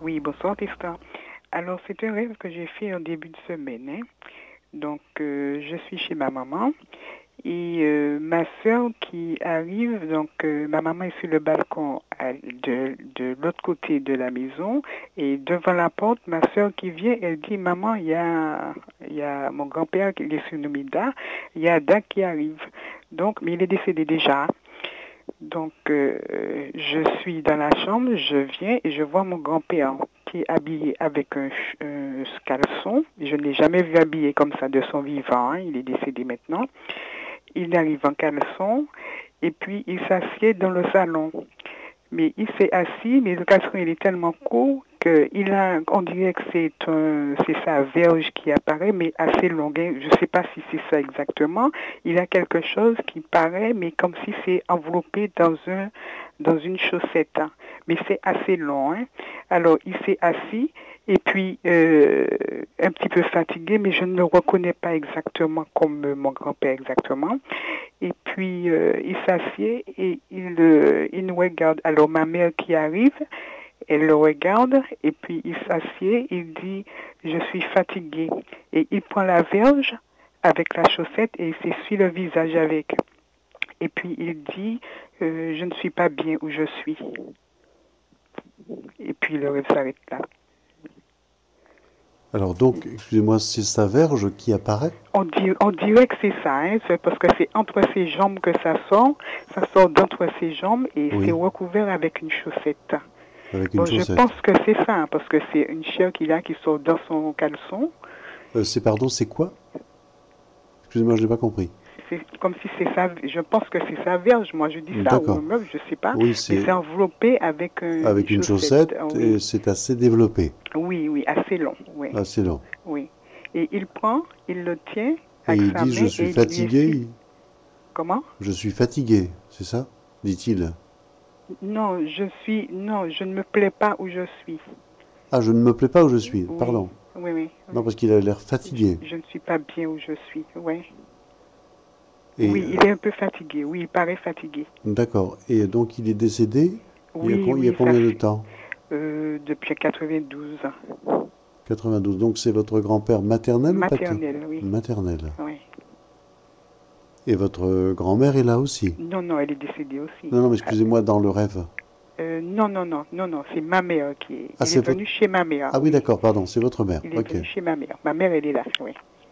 Oui, bonsoir Tristan. Alors, c'est un rêve que j'ai fait en début de semaine, hein. Donc, je suis chez ma maman et ma soeur qui arrive, donc ma maman est sur le balcon de l'autre côté de la maison et devant la porte, ma soeur qui vient, elle dit, maman, il y a mon grand-père qui est surnommé Da, il y a Da qui arrive. Donc, mais il est décédé déjà. Donc, je suis dans la chambre, je viens et je vois mon grand-père qui est habillé avec un caleçon. Je ne l'ai jamais vu habillé comme ça de son vivant, hein. Il est décédé maintenant. Il arrive en caleçon et puis il s'assied dans le salon. Mais il s'est assis, mais le caleçon il est tellement court on dirait que c'est sa verge qui apparaît, mais assez longue, hein. Je ne sais pas si c'est ça exactement. Il a quelque chose qui paraît, mais comme si c'est enveloppé dans une chaussette, hein. Mais c'est assez long, hein. Alors, il s'est assis, et puis, un petit peu fatigué, mais je ne le reconnais pas exactement comme mon grand-père exactement. Et puis, il s'assied et il nous regarde. Alors, ma mère qui arrive, elle le regarde et puis il s'assied, il dit je suis fatigué et il prend la verge avec la chaussette et il s'essuie le visage avec. Et puis il dit je ne suis pas bien où je suis. Et puis le rêve s'arrête là. Alors donc, excusez-moi, c'est sa verge qui apparaît On dirait que c'est ça, hein, c'est parce que c'est entre ses jambes que ça sort d'entre ses jambes et c'est Oui, recouvert avec une chaussette. avec une Bon, je pense chaussette. que c'est ça, hein, parce que c'est une chair qu'il a qui sort dans son caleçon. Pardon, c'est quoi? Excusez-moi, je n'ai pas compris. C'est comme si c'est ça, je pense que c'est sa verge, moi je dis ça, ou un D'accord. meuble, je sais pas, Oui, mais c'est c'est enveloppé avec une avec une chaussette, chaussette oui, et c'est assez développé, oui, oui, assez long, oui, assez long. oui. Et il le tient Et avec il sa dit, je main suis et il lui explique fatigué, comment? je suis fatigué, c'est ça? Dit-il. Non, je ne me plais pas où je suis. Ah, je ne me plais pas où je suis, Oui, pardon. oui, oui, Non, oui. parce qu'il a l'air fatigué. Je ne suis pas bien où je suis, oui. Et Oui, il est un peu fatigué, oui, il paraît fatigué. d'accord. Et donc il est décédé Oui, il y a oui, ça combien de fait temps? depuis 92. 92. Donc c'est votre grand-père maternel ou paternel? Maternelle, oui, Maternel. oui. Et votre grand-mère est là aussi? Non, non, elle est décédée aussi. Non, non, mais Ah, excusez-moi, dans le rêve. non, non, non, non, non, c'est ma mère qui est. Ah, Il est c'est votre... venu chez ma mère, Ah oui, oui. d'accord, pardon, c'est votre mère. Il est Ok. venu chez ma mère. Ma mère, elle est là, oui.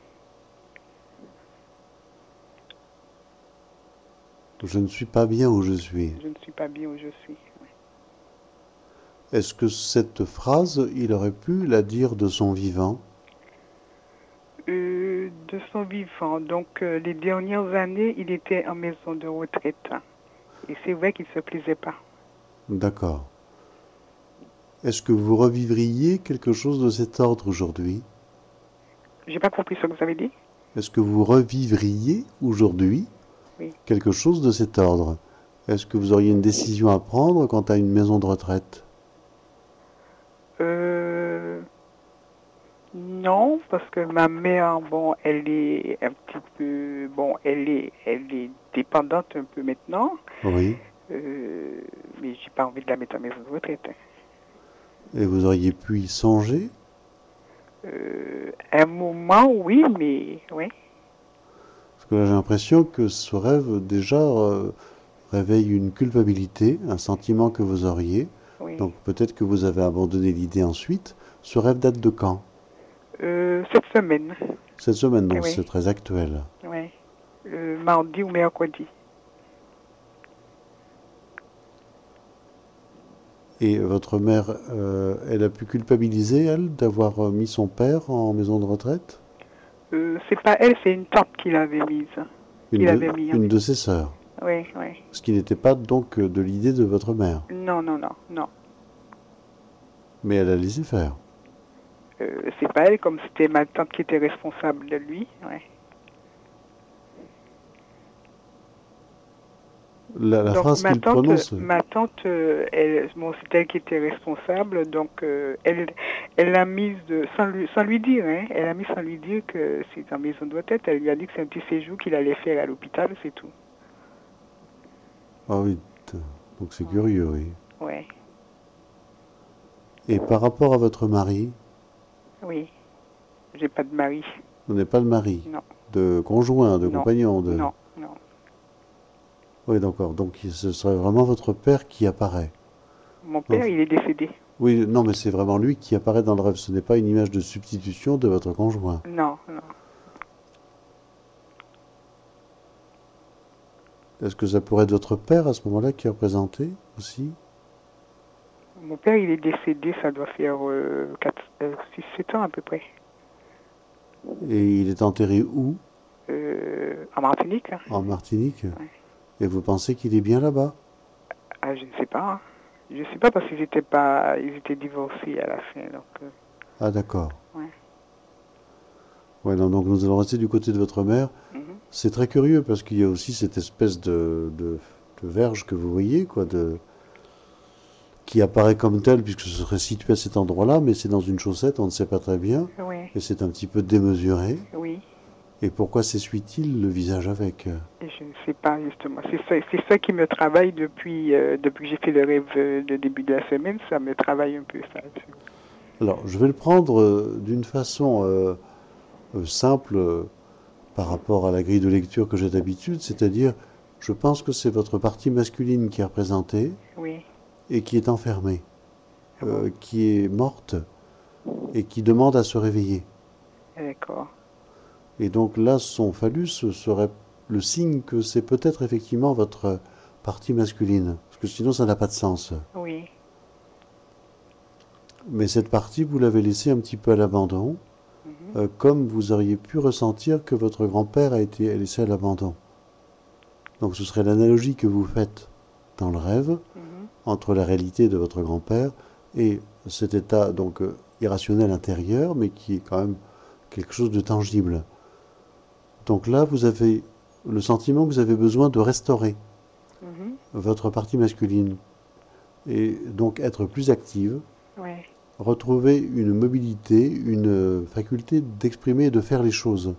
Je ne suis pas bien où je suis. Je ne suis pas bien où je suis. Est-ce que cette phrase, il aurait pu la dire de son vivant? De son vivant, donc les dernières années, il était en maison de retraite. Et c'est vrai qu'il ne se plaisait pas. D'accord. Est-ce que vous revivriez quelque chose de cet ordre aujourd'hui? J'ai pas compris ce que vous avez dit. Est-ce que vous revivriez aujourd'hui Oui. quelque chose de cet ordre? Est-ce que vous auriez une décision à prendre quant à une maison de retraite? Euh, non, parce que ma mère, bon, elle est un petit peu, bon, elle est dépendante un peu maintenant. Oui. Euh, mais j'ai pas envie de la mettre en maison de retraite. Et vous auriez pu y songer? Un moment, oui, mais oui, Parce que là, j'ai l'impression que ce rêve déjà réveille une culpabilité, un sentiment que vous auriez. oui. Donc peut-être que vous avez abandonné l'idée ensuite. Ce rêve date de quand? Cette semaine, Cette semaine, donc oui, c'est très actuel. oui. Mardi ou mercredi. Et votre mère, elle a pu culpabiliser, elle, d'avoir mis son père en maison de retraite? C'est pas elle, c'est une tante qui l'avait mise, qui l'avait mis en Une maison. de ses sœurs. Oui, oui. Ce qui n'était pas donc de l'idée de votre mère. Non, non, non, non. Mais elle a laissé faire. C'est pas elle, comme c'était ma tante qui était responsable de lui. Ouais. La Donc phrase qu'il prononce, ma tante, bon, c'est elle qui était responsable, donc elle l'a mise sans lui dire, hein, elle a mis sans lui dire que c'est en maison de retraite. Elle lui a dit que c'est un petit séjour qu'il allait faire à l'hôpital, c'est tout. ah oui, donc c'est curieux, oui. Ouais. Et par rapport à votre mari, Oui. J'ai pas de mari. vous n'avez pas de mari, Non. de conjoint, de Non. compagnon, de... Non. Non. Oui, d'accord. Donc ce serait vraiment votre père qui apparaît. Mon Donc, père, il est décédé. oui, non, mais c'est vraiment lui qui apparaît dans le rêve. Ce n'est pas une image de substitution de votre conjoint. Non. Non. Est-ce que ça pourrait être votre père à ce moment-là qui est représenté aussi? Mon père, il est décédé, ça doit faire 6-7 ans à peu près. Et il est enterré où? En Martinique, là. En Martinique? Ouais. Et vous pensez qu'il est bien là-bas? Ah, je ne sais pas. Hein. Je ne sais pas parce ils étaient divorcés à la fin. Donc, Ah, d'accord. ouais. Ouais, non, donc nous allons rester du côté de votre mère. Mhm. C'est très curieux parce qu'il y a aussi cette espèce de verge que vous voyez, quoi, qui apparaît comme telle puisque ce serait situé à cet endroit-là, mais c'est dans une chaussette, on ne sait pas très bien, Oui. et c'est un petit peu démesuré. Oui. Et pourquoi s'essuie-t-il le visage avec? Et je ne sais pas justement. C'est ça qui me travaille depuis que j'ai fait le rêve de début de la semaine. Ça me travaille un peu ça. Alors, je vais le prendre d'une façon simple par rapport à la grille de lecture que j'ai d'habitude, c'est-à-dire, je pense que c'est votre partie masculine qui est représentée Oui. et qui est enfermée, Ah bon? qui est morte et qui demande à se réveiller. D'accord. Et donc là, son phallus serait le signe que c'est peut-être effectivement votre partie masculine, parce que sinon ça n'a pas de sens. Oui. Mais cette partie, vous l'avez laissée un petit peu à l'abandon, Mhm. comme vous auriez pu ressentir que votre grand-père a été laissé à l'abandon. Donc ce serait l'analogie que vous faites dans le rêve Mhm. entre la réalité de votre grand-père et cet état donc irrationnel intérieur, mais qui est quand même quelque chose de tangible. Donc là, vous avez le sentiment que vous avez besoin de restaurer Mhm. votre partie masculine et donc être plus active, Oui. retrouver une mobilité, une faculté d'exprimer et de faire les choses.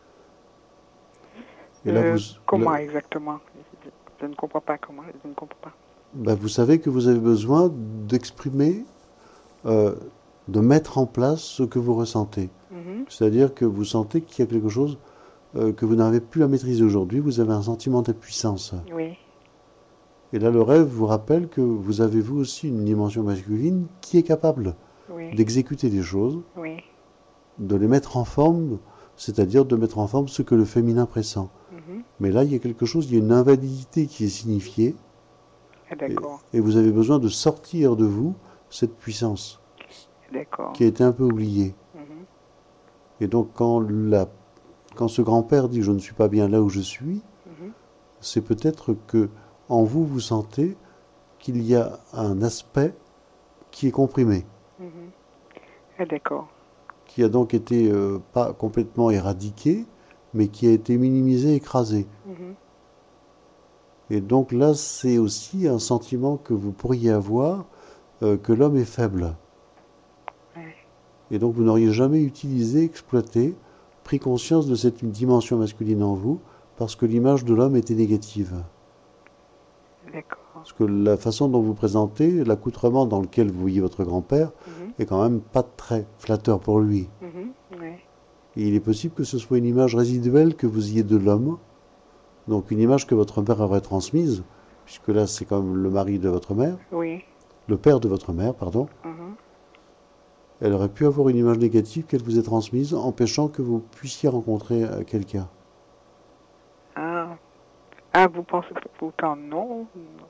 Et là, Comment exactement? Je ne comprends pas comment. Je ne comprends pas. bah, vous savez que vous avez besoin d'exprimer, de mettre en place ce que vous ressentez. Mhm. C'est-à-dire que vous sentez qu'il y a quelque chose que vous n'avez plus à maîtriser aujourd'hui, vous avez un sentiment d'impuissance. Oui. Et là, le rêve vous rappelle que vous avez vous aussi une dimension masculine qui est capable Oui. d'exécuter des choses, Oui. de les mettre en forme, c'est-à-dire de mettre en forme ce que le féminin pressent. Mhm. Mais là, il y a quelque chose, il y a une invalidité qui est signifiée, Ah, d'accord. et vous avez besoin de sortir de vous cette puissance D'accord. qui a été un peu oubliée. Mhm. Et donc, quand ce grand-père dit « je ne suis pas bien là où je suis », Mhm. c'est peut-être que en vous, vous sentez qu'il y a un aspect qui est comprimé, Mhm. Ah, d'accord. qui a donc été pas complètement éradiqué, mais qui a été minimisé, écrasé. Mhm. Et donc là, c'est aussi un sentiment que vous pourriez avoir, que l'homme est faible. Ouais. Et donc vous n'auriez jamais utilisé, exploité, pris conscience de cette dimension masculine en vous, parce que l'image de l'homme était négative. D'accord. Parce que la façon dont vous présentez, l'accoutrement dans lequel vous voyez votre grand-père, Mhm. est quand même pas très flatteur pour lui. Mhm. Ouais. Et il est possible que ce soit une image résiduelle que vous ayez de l'homme, donc une image que votre père aurait transmise, puisque là c'est quand même le mari de votre mère, Oui. le père de votre mère, pardon. Mhm. Elle aurait pu avoir une image négative qu'elle vous ait transmise, empêchant que vous puissiez rencontrer quelqu'un. Ah. Ah, vous pensez que pourtant non?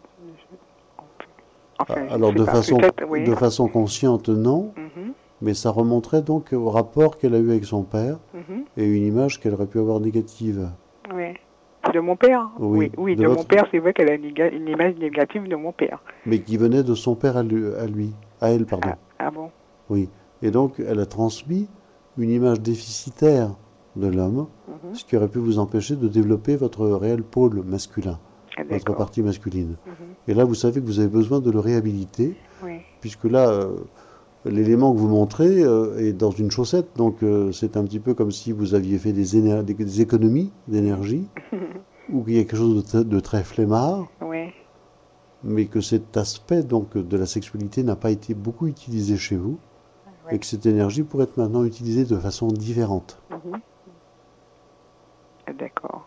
Enfin, je ne Alors sais pas. Peut-être, oui. de façon consciente, non, Mhm. mais ça remonterait donc au rapport qu'elle a eu avec son père Mhm. et une image qu'elle aurait pu avoir négative. Oui. De mon père? Oui, Oui, de de mon votre... père, c'est vrai qu'elle a une image négative de mon père. mais qui venait de son père à lui, à elle, pardon. Ah, ah bon? Oui. Et donc, elle a transmis une image déficitaire de l'homme, Mhm. ce qui aurait pu vous empêcher de développer votre réel pôle masculin, Ah, votre d'accord. partie masculine. Mhm. Et là, vous savez que vous avez besoin de le réhabiliter, Oui. puisque là, l'élément que vous montrez est dans une chaussette, donc c'est un petit peu comme si vous aviez fait des économies d'énergie, ou qu'il y a quelque chose de très flemmard. Oui. mais que cet aspect donc de la sexualité n'a pas été beaucoup utilisé chez vous, et Oui. que cette énergie pourrait être maintenant utilisée de façon différente. Mhm. D'accord.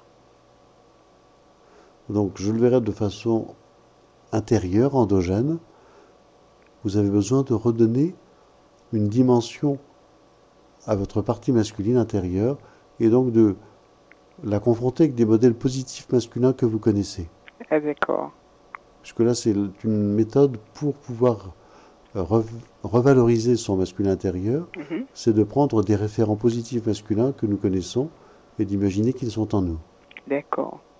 Donc je le verrai de façon intérieure, endogène. Vous avez besoin de redonner une dimension à votre partie masculine intérieure, et donc de la confronter avec des modèles positifs masculins que vous connaissez. Ah, d'accord. Puisque là, c'est une méthode pour pouvoir revaloriser son masculin intérieur, Mhm. c'est de prendre des référents positifs masculins que nous connaissons et d'imaginer qu'ils sont en nous. D'accord.